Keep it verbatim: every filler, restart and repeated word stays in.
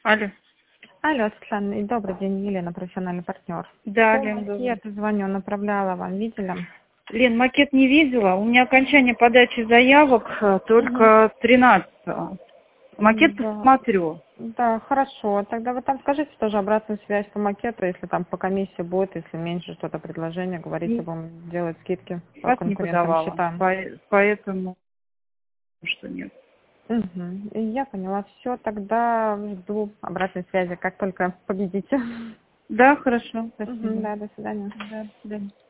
Алло. Алло, Светлана, и добрый день, Елена, профессиональный партнер. Да, По Лен, добрый. макету звоню, направляла вам, видели? Лен, макет не видела. У меня окончание подачи заявок э, только тринадцатого. Макет Да. посмотрю. Да, хорошо. Тогда вы там скажите тоже обратную связь по макету, если там по комиссии будет, если меньше что-то предложение, говорите, Не- будем делать скидки по Вас не конкурентным подавала. счетам. По- Поэтому что нет. Угу. Я поняла. Все, тогда жду обратной связи, как только победите. Да, хорошо. Угу, Спасибо. да, до свидания. Да, до свидания.